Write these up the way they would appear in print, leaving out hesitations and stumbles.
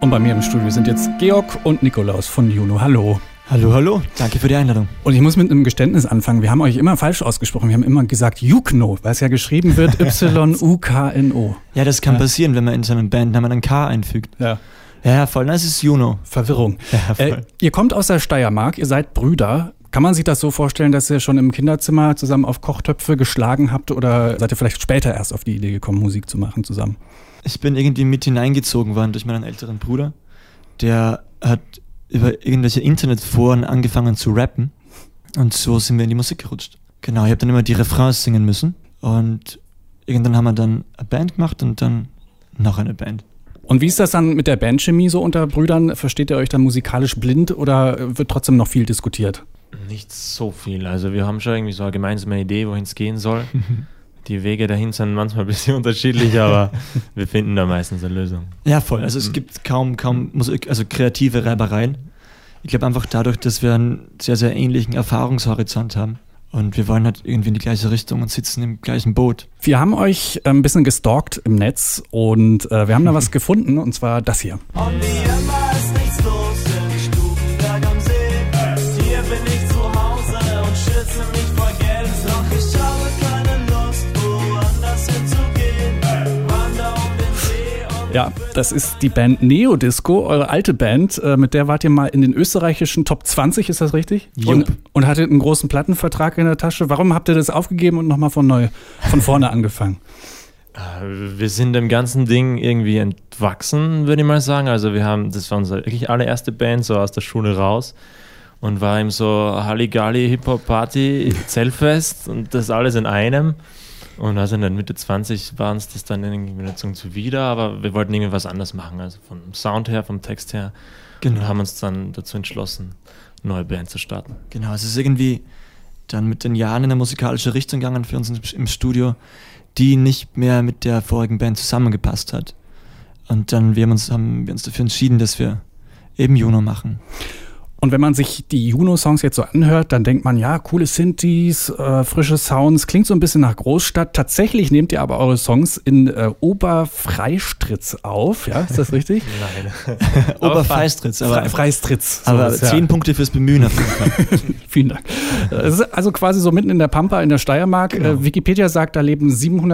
Und bei mir im Studio sind jetzt Georg und Nikolaus von Juno. Hallo. Hallo. Danke für die Einladung. Und ich muss mit einem Geständnis anfangen. Wir haben euch immer falsch ausgesprochen. Wir haben immer gesagt Jukno, weil es ja geschrieben wird Y-U-K-N-O. Ja, das kann passieren, wenn man in so einem Bandnamen ein K einfügt. Ja, voll. Das ist Juno. Verwirrung. Ja, voll. Ihr kommt aus der Steiermark, ihr seid Brüder. Kann man sich das so vorstellen, dass ihr schon im Kinderzimmer zusammen auf Kochtöpfe geschlagen habt oder seid ihr vielleicht später erst auf die Idee gekommen, Musik zu machen zusammen? Ich bin irgendwie mit hineingezogen worden durch meinen älteren Bruder. Der hat über irgendwelche Internetforen angefangen zu rappen und so sind wir in die Musik gerutscht. Genau, ich habe dann immer die Refrains singen müssen und irgendwann haben wir dann eine Band gemacht und dann noch eine Band. Und wie ist das dann mit der Bandchemie so unter Brüdern? Versteht ihr euch dann musikalisch blind oder wird trotzdem noch viel diskutiert? Nicht so viel. Also wir haben schon irgendwie so eine gemeinsame Idee, wohin es gehen soll. Die Wege dahin sind manchmal ein bisschen unterschiedlich, aber wir finden da meistens eine Lösung. Ja, voll. Also es gibt kaum Musik, also kreative Reibereien. Ich glaube einfach dadurch, dass wir einen sehr, sehr ähnlichen Erfahrungshorizont haben. Und wir wollen halt irgendwie in die gleiche Richtung und sitzen im gleichen Boot. Wir haben euch ein bisschen gestalkt im Netz und wir haben da was gefunden, und zwar das hier. Und wie immer ist nichts los im Stubenberg am See. Hier bin ich zu Hause und schütze mich vor Geld. Doch ich habe keine Lust, woanders hinzugehen. Wander um den See. Ja, das ist die Band Neodisco, eure alte Band. Mit der wart ihr mal in den österreichischen Top 20, ist das richtig? Und hattet einen großen Plattenvertrag in der Tasche. Warum habt ihr das aufgegeben und nochmal von vorne angefangen? Wir sind dem ganzen Ding irgendwie entwachsen, würde ich mal sagen. Also das war unsere wirklich allererste Band, so aus der Schule raus. Und war eben so Halligalli, Hip-Hop-Party, Zeltfest und das alles in einem. Und also in der Mitte 20 waren es das dann irgendwie eine Zunge zuwider, aber wir wollten irgendwie was anderes machen, also vom Sound her, vom Text her. Genau. Und haben uns dann dazu entschlossen, eine neue Band zu starten. Genau, es ist irgendwie dann mit den Jahren in eine musikalische Richtung gegangen für uns im Studio, die nicht mehr mit der vorigen Band zusammengepasst hat. Und dann haben wir uns dafür entschieden, dass wir eben Juno machen. Und wenn man sich die Juno-Songs jetzt so anhört, dann denkt man, ja, coole Synthes, frische Sounds, klingt so ein bisschen nach Großstadt. Tatsächlich nehmt ihr aber eure Songs in Oberfreistritz auf, ja, ist das richtig? Nein. Oberfreistritz, aber Freistritz. Aber 10 Punkte fürs Bemühen. Vielen Dank. Es ist also quasi so mitten in der Pampa in der Steiermark. Genau. Wikipedia sagt, da leben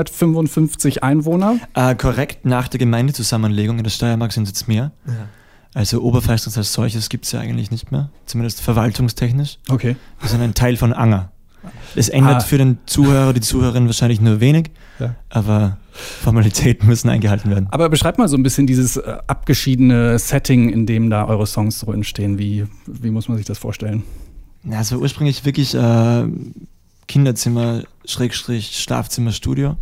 755 Einwohner. Korrekt, nach der Gemeindezusammenlegung in der Steiermark sind es jetzt mehr. Ja. Also Oberfreistritz als solches gibt es ja eigentlich nicht mehr, zumindest verwaltungstechnisch. Okay. Wir sind ein Teil von Anger. Es ändert für den Zuhörer, die Zuhörerin wahrscheinlich nur wenig, aber Formalitäten müssen eingehalten werden. Aber beschreibt mal so ein bisschen dieses abgeschiedene Setting, in dem da eure Songs so entstehen. Wie muss man sich das vorstellen? Ja, es war ursprünglich wirklich Kinderzimmer, Schlafzimmer, Studio.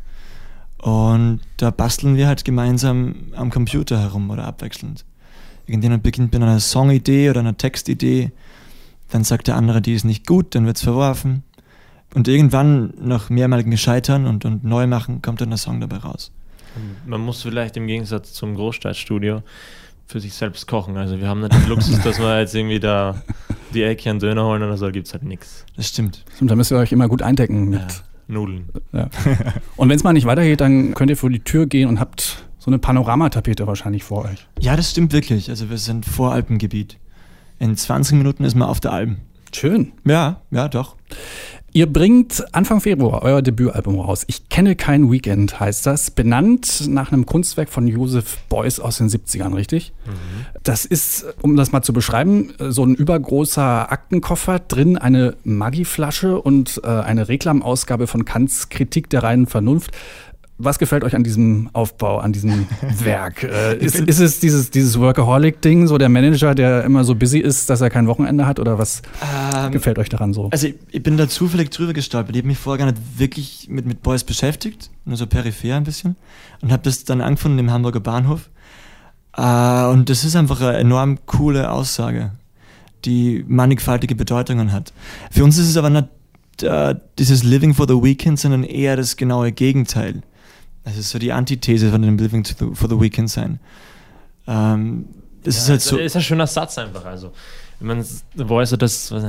Und da basteln wir halt gemeinsam am Computer herum oder abwechselnd. Irgendjemand beginnt mit einer Songidee oder einer Textidee, dann sagt der andere, die ist nicht gut, dann wird es verworfen. Und irgendwann, nach mehrmaligen Scheitern und Neumachen, kommt dann der Song dabei raus. Man muss vielleicht im Gegensatz zum Großstadtstudio für sich selbst kochen. Also wir haben nicht den Luxus, dass wir jetzt irgendwie da die Ecke einen Döner holen oder so, gibt es halt nichts. Das stimmt. Und da müsst ihr euch immer gut eindecken mit Nudeln. Ja. Und wenn es mal nicht weitergeht, dann könnt ihr vor die Tür gehen und habt so eine Panoramatapete wahrscheinlich vor euch. Ja, das stimmt wirklich. Also wir sind Voralpengebiet. In 20 Minuten ist man auf der Alm. Schön. Ja, doch. Ihr bringt Anfang Februar euer Debütalbum raus. Ich kenne kein Weekend, heißt das. Benannt nach einem Kunstwerk von Joseph Beuys aus den 70ern, richtig? Mhm. Das ist, um das mal zu beschreiben, so ein übergroßer Aktenkoffer, drin eine Maggi-Flasche und eine Reklamausgabe von Kants Kritik der reinen Vernunft. Was gefällt euch an diesem Aufbau, an diesem Werk? Ist es dieses Workaholic-Ding, so der Manager, der immer so busy ist, dass er kein Wochenende hat? Oder was gefällt euch daran so? Also ich bin da zufällig drüber gestolpert. Ich habe mich vorher gar nicht wirklich mit Beuys beschäftigt, nur so peripher ein bisschen. Und habe das dann angefunden im Hamburger Bahnhof. Und das ist einfach eine enorm coole Aussage, die mannigfaltige Bedeutungen hat. Für uns ist es aber nicht dieses Living for the Weekend, sondern eher das genaue Gegenteil. Das ist so die Antithese von dem Living for the Weekend sein. Das ist halt so. Ist ein schöner Satz einfach. Also, wenn man Voice hat das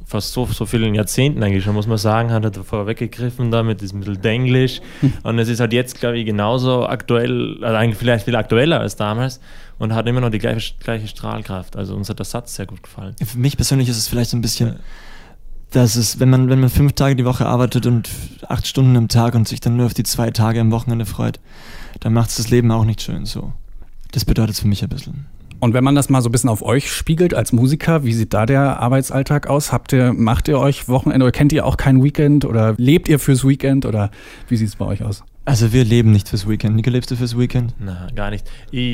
fast so vielen Jahrzehnten eigentlich schon, muss man sagen, hat er davor weggegriffen da mit diesem bisschen Denglisch. Und es ist halt jetzt, glaube ich, genauso aktuell, also eigentlich vielleicht viel aktueller als damals und hat immer noch die gleiche Strahlkraft. Also uns hat der Satz sehr gut gefallen. Für mich persönlich ist es vielleicht so ein bisschen, dass es, wenn man 5 Tage die Woche arbeitet und 8 Stunden am Tag und sich dann nur auf die 2 Tage am Wochenende freut, dann macht es das Leben auch nicht schön so. Das bedeutet es für mich ein bisschen. Und wenn man das mal so ein bisschen auf euch spiegelt als Musiker, wie sieht da der Arbeitsalltag aus? Macht ihr euch Wochenende oder kennt ihr auch kein Weekend oder lebt ihr fürs Weekend oder wie sieht es bei euch aus? Also wir leben nicht fürs Weekend. Nico, lebst du fürs Weekend? Na, gar nicht.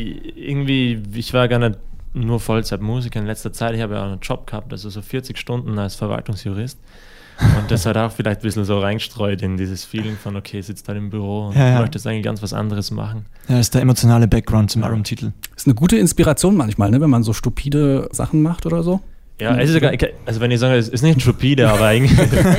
Ich war gar nicht nur Vollzeitmusiker in letzter Zeit. Ich habe ja auch einen Job gehabt, also so 40 Stunden als Verwaltungsjurist. Und das hat auch vielleicht ein bisschen so reingestreut in dieses Feeling von, okay, sitzt halt im Büro und möchte jetzt eigentlich ganz was anderes machen. Ja, das ist der emotionale Background zum Albumtitel. Ist eine gute Inspiration manchmal, ne, wenn man so stupide Sachen macht oder so. Ja, es ist also wenn ich sage, es ist nicht stupide, aber eigentlich.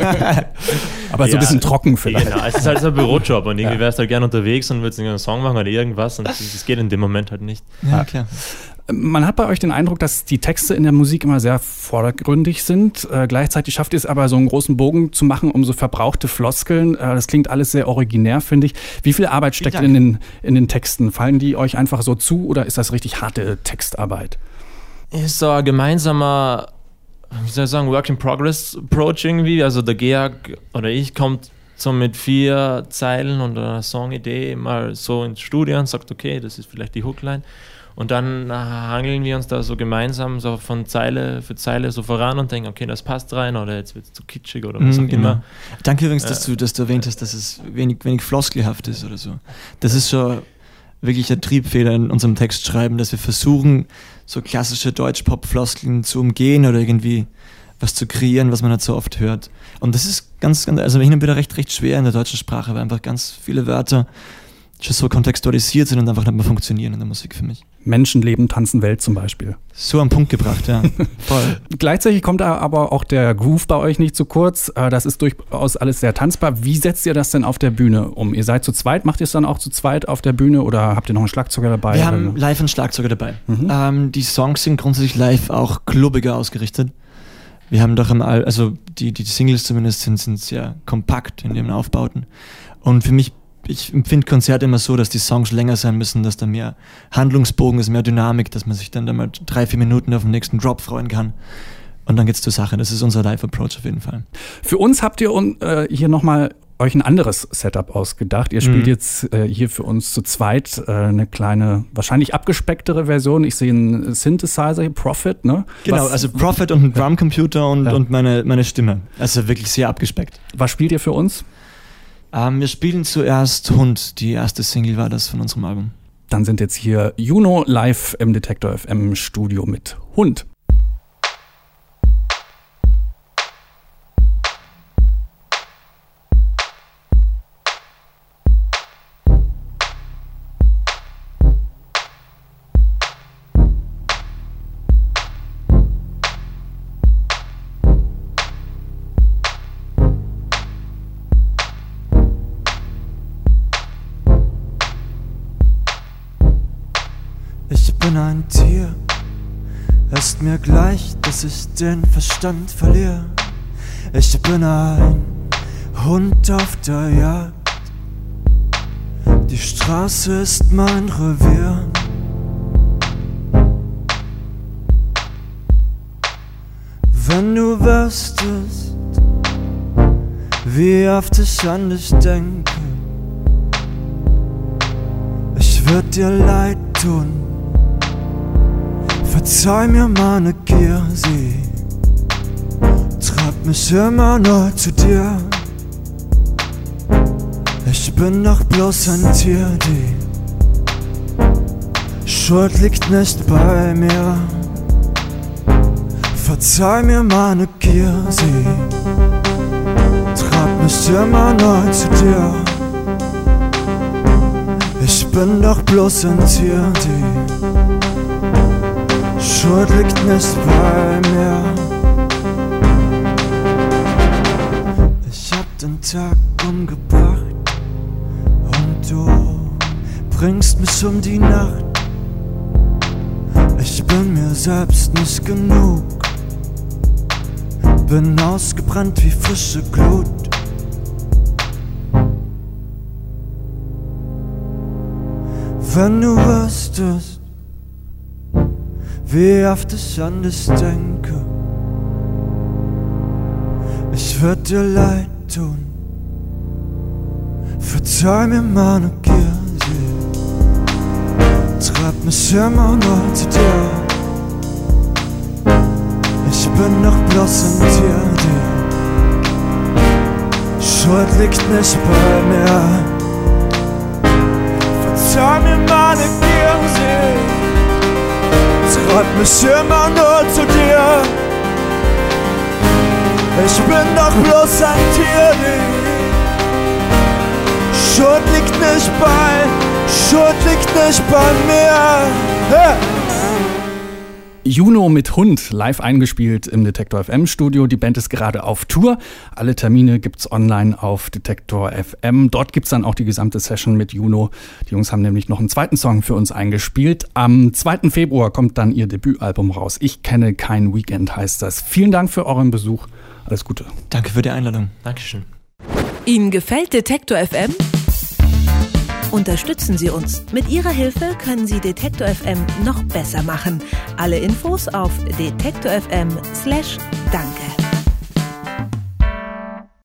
Aber so ein bisschen trocken vielleicht. Genau, es ist halt so ein Bürojob und irgendwie wärst du halt gerne unterwegs und würdest einen Song machen oder irgendwas und das geht in dem Moment halt nicht. Ja, klar. Man hat bei euch den Eindruck, dass die Texte in der Musik immer sehr vordergründig sind. Gleichzeitig schafft ihr es aber, so einen großen Bogen zu machen um so verbrauchte Floskeln. Das klingt alles sehr originär, finde ich. Wie viel Arbeit steckt in den Texten? Fallen die euch einfach so zu oder ist das richtig harte Textarbeit? Ist so ein gemeinsamer, wie soll ich sagen, Work-in-Progress-Approach irgendwie. Also der Georg oder ich kommt so mit 4 Zeilen und einer Songidee mal so ins Studio und sagt, okay, das ist vielleicht die Hookline. Und dann hangeln wir uns da so gemeinsam so von Zeile für Zeile so voran und denken, okay, das passt rein oder jetzt wird es zu kitschig oder was auch immer. Danke übrigens, dass du erwähnt hast, dass es wenig floskelhaft ist oder so. Das ist schon wirklich ein Triebfehler in unserem Textschreiben, dass wir versuchen, so klassische Deutsch-Pop-Floskeln zu umgehen oder irgendwie was zu kreieren, was man halt so oft hört. Und das ist ganz, also hin und wieder recht schwer in der deutschen Sprache, weil einfach ganz viele Wörter schon so kontextualisiert sind und einfach nicht mehr funktionieren in der Musik für mich. Menschen, Leben, Tanzen, Welt zum Beispiel. So am Punkt gebracht, ja. Voll. Gleichzeitig kommt da aber auch der Groove bei euch nicht zu kurz. Das ist durchaus alles sehr tanzbar. Wie setzt ihr das denn auf der Bühne um? Ihr seid zu zweit, macht ihr es dann auch zu zweit auf der Bühne oder habt ihr noch einen Schlagzeuger dabei? Wir haben live einen Schlagzeuger dabei. Die Songs sind grundsätzlich live auch klubbiger ausgerichtet. Wir haben doch also die Singles zumindest sind sehr kompakt in ihren Aufbauten. Und für mich, ich empfinde Konzerte immer so, dass die Songs länger sein müssen, dass da mehr Handlungsbogen ist, mehr Dynamik, dass man sich dann mal 3-4 Minuten auf den nächsten Drop freuen kann. Und dann geht's zur Sache. Das ist unser Live-Approach auf jeden Fall. Für uns habt ihr hier nochmal euch ein anderes Setup ausgedacht. Ihr spielt jetzt hier für uns zu zweit eine kleine, wahrscheinlich abgespecktere Version. Ich sehe einen Synthesizer hier, Prophet, ne? Genau, also Prophet und ein Drumcomputer und meine Stimme. Also wirklich sehr abgespeckt. Was spielt ihr für uns? Wir spielen zuerst Hund. Die erste Single war das von unserem Album. Dann sind jetzt hier Juno live im Detektor FM Studio mit Hund. Ich bin ein Tier, ist mir gleich, dass ich den Verstand verliere. Ich bin ein Hund auf der Jagd, die Straße ist mein Revier. Wenn du wüsstest, wie oft ich an dich denke, ich würd dir leid tun. Verzeih mir meine Gier, sie treibt mich immer neu zu dir. Ich bin doch bloß ein Tier, die Schuld liegt nicht bei mir. Verzeih mir meine Gier, sie treibt mich immer neu zu dir. Ich bin doch bloß ein Tier, die Schuld liegt nicht bei mir. Ich hab den Tag umgebracht und du bringst mich um die Nacht. Ich bin mir selbst nicht genug, bin ausgebrannt wie frische Glut. Wenn du wüsstest, wie oft ich an dich denke, ich würd dir leid tun. Verzeih mir meine Gier, treib mich immer nur zu dir. Ich bin doch bloß ein Tier, die Schuld liegt nicht bei mir. Verzeih mir meine Gier, treib mich immer nur zu dir. Ich bin doch bloß ein Tier, die Schuld liegt nicht bei mir. Hey! Juno mit Hund, live eingespielt im Detektor FM Studio. Die Band ist gerade auf Tour. Alle Termine gibt's online auf Detektor FM. Dort gibt's dann auch die gesamte Session mit Juno. Die Jungs haben nämlich noch einen zweiten Song für uns eingespielt. Am 2. Februar kommt dann ihr Debütalbum raus. Ich kenne kein Weekend heißt das. Vielen Dank für euren Besuch. Alles Gute. Danke für die Einladung. Dankeschön. Ihnen gefällt Detektor FM? Unterstützen Sie uns. Mit Ihrer Hilfe können Sie Detektor FM noch besser machen. Alle Infos auf detektor.fm/danke.